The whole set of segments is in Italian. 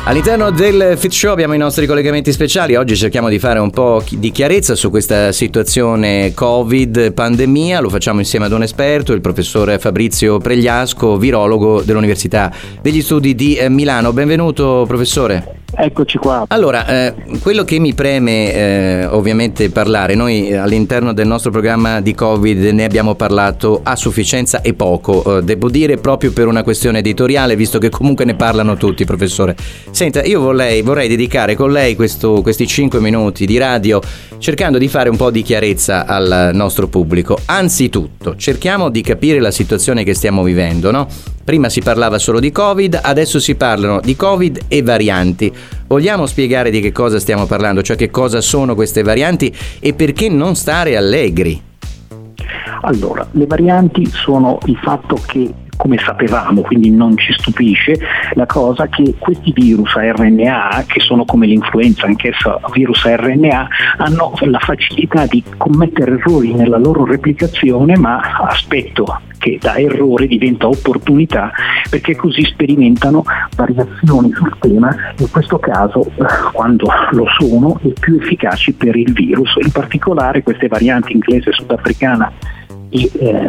All'interno del Fit Show abbiamo i nostri collegamenti speciali. Oggi cerchiamo di fare un po' di chiarezza su questa situazione Covid, pandemia. Lo facciamo insieme ad un esperto, il professor Fabrizio Pregliasco, virologo dell'Università degli Studi di Milano. Benvenuto, professore. Eccoci qua. Allora, quello che mi preme ovviamente parlare, noi all'interno del nostro programma di Covid ne abbiamo parlato a sufficienza e poco, devo dire proprio per una questione editoriale, visto che comunque ne parlano tutti, professore. Senta, io vorrei dedicare con lei questi 5 minuti di radio cercando di fare un po' di chiarezza al nostro pubblico. Anzitutto, cerchiamo di capire la situazione che stiamo vivendo, no? Prima si parlava solo di Covid, adesso si parlano di Covid e varianti. Vogliamo spiegare di che cosa stiamo parlando, cioè che cosa sono queste varianti e perché non stare allegri? Allora, le varianti sono il fatto che, come sapevamo, quindi non ci stupisce la cosa che questi virus a RNA, che sono come l'influenza, anch'essa virus a RNA, hanno la facilità di commettere errori nella loro replicazione, ma aspetto che da errore diventa opportunità, perché così sperimentano variazioni sul tema, in questo caso quando lo sono e più efficaci per il virus. In particolare queste varianti inglese, sudafricana e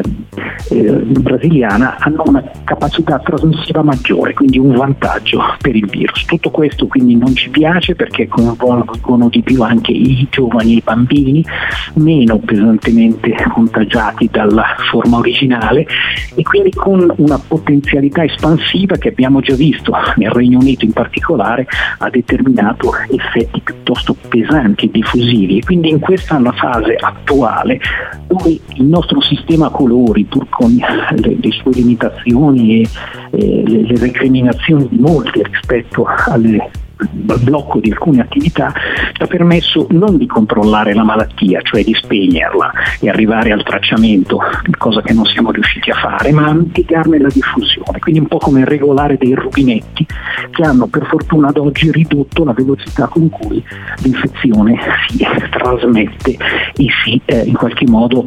brasiliana hanno una capacità trasmissiva maggiore, quindi un vantaggio per il virus. Tutto questo quindi non ci piace perché coinvolgono di più anche i giovani e i bambini, meno pesantemente contagiati dalla forma originale, e quindi con una potenzialità espansiva che abbiamo già visto nel Regno Unito in particolare ha determinato effetti piuttosto pesanti e diffusivi. E quindi in questa fase attuale, dove il nostro sistema colori, pur con le sue limitazioni e le recriminazioni di molti rispetto al blocco di alcune attività, ci ha permesso non di controllare la malattia, cioè di spegnerla e arrivare al tracciamento, cosa che non siamo riusciti a fare, ma a mitigarne la diffusione, quindi un po' come regolare dei rubinetti che hanno per fortuna ad oggi ridotto la velocità con cui l'infezione si trasmette e si in qualche modo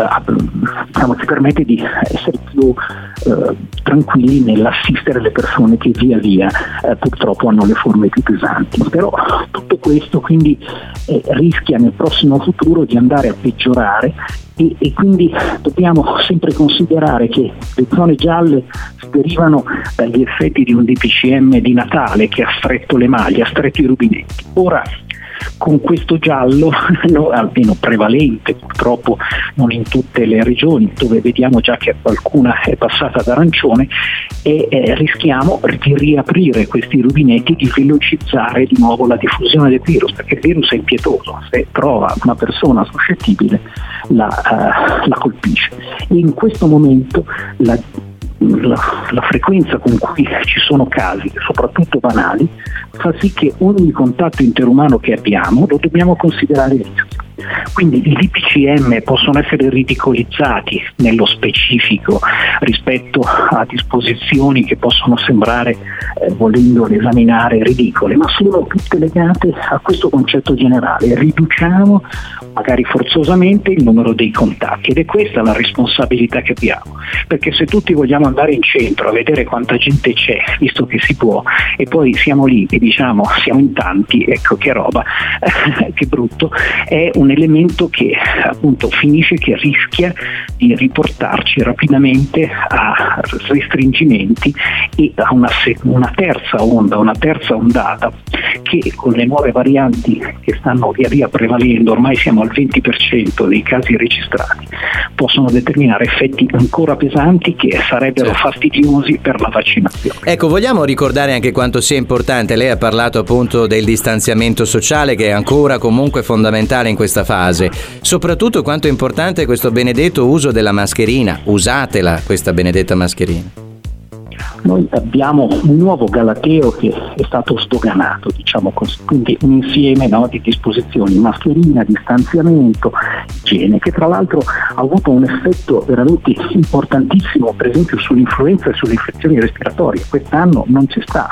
ci permette di essere più tranquilli nell'assistere le persone che via via purtroppo hanno le forme più pesanti. Però tutto questo quindi rischia nel prossimo futuro di andare a peggiorare e quindi dobbiamo sempre considerare che le zone gialle derivano dagli effetti di un DPCM di Natale che ha stretto le maglie, ha stretto i rubinetti. Ora con questo giallo, almeno prevalente, purtroppo non in tutte le regioni, dove vediamo già che qualcuna è passata ad arancione, rischiamo di riaprire questi rubinetti, di velocizzare di nuovo la diffusione del virus, perché il virus è impietoso, se trova una persona suscettibile la colpisce. E in questo momento la frequenza con cui ci sono casi, soprattutto banali, fa sì che ogni contatto interumano che abbiamo lo dobbiamo considerare rischio. Quindi gli IPCM possono essere ridicolizzati nello specifico rispetto a disposizioni che possono sembrare, volendole esaminare, ridicole, ma sono tutte legate a questo concetto generale: riduciamo magari forzosamente il numero dei contatti, ed è questa la responsabilità che abbiamo, perché se tutti vogliamo andare in centro a vedere quanta gente c'è, visto che si può, e poi siamo lì e diciamo siamo in tanti, ecco che roba, che brutto, è un elemento che appunto finisce, che rischia di riportarci rapidamente a restringimenti e a una terza ondata che con le nuove varianti che stanno via via prevalendo, ormai siamo al 20% dei casi registrati, possono determinare effetti ancora pesanti che sarebbero fastidiosi per la vaccinazione. Ecco, vogliamo ricordare anche quanto sia importante, lei ha parlato appunto del distanziamento sociale che è ancora comunque fondamentale in questa fase, soprattutto quanto è importante questo benedetto uso della mascherina. Usatela questa benedetta mascherina. Noi abbiamo un nuovo galateo che è stato sdoganato, diciamo così, quindi un insieme di disposizioni: mascherina, distanziamento, igiene, che tra l'altro ha avuto un effetto veramente importantissimo, per esempio sull'influenza e sulle infezioni respiratorie. Quest'anno non c'è stato.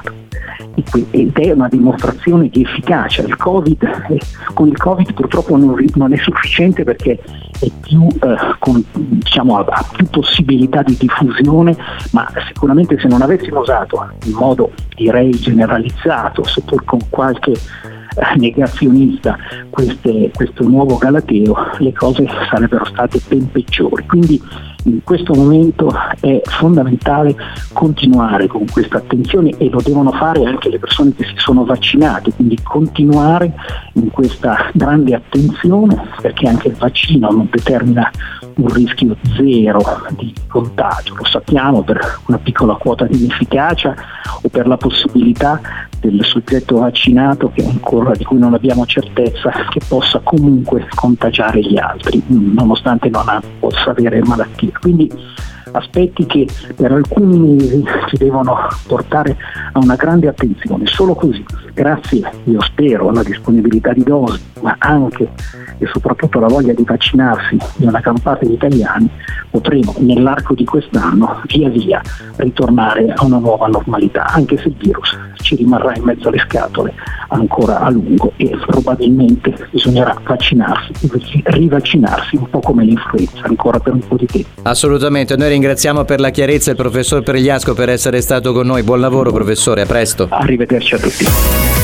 ed è una dimostrazione di efficacia. Con il Covid purtroppo non è sufficiente, perché è più ha più possibilità di diffusione, ma sicuramente se non avessimo usato in modo, direi, generalizzato, seppur con qualche negazionista, questo nuovo galateo, le cose sarebbero state ben peggiori. Quindi in questo momento è fondamentale continuare con questa attenzione, e lo devono fare anche le persone che si sono vaccinate, quindi continuare in questa grande attenzione, perché anche il vaccino non determina un rischio zero di contagio, lo sappiamo, per una piccola quota di inefficacia o per la possibilità del soggetto vaccinato, di cui non abbiamo certezza, che possa comunque contagiare gli altri nonostante possa avere malattie. Quindi aspetti che per alcuni mesi ci devono portare a una grande attenzione. Solo così, grazie, io spero, alla disponibilità di dosi, ma anche e soprattutto alla voglia di vaccinarsi di una campata di italiani, potremo nell'arco di quest'anno via via ritornare a una nuova normalità, anche se il virus ci rimarrà in mezzo alle scatole ancora a lungo, e probabilmente bisognerà vaccinarsi, rivaccinarsi, un po' come l'influenza, ancora per un po' di tempo. Assolutamente, noi ringraziamo per la chiarezza il professor Pregliasco per essere stato con noi. Buon lavoro professore, a presto. Arrivederci a tutti.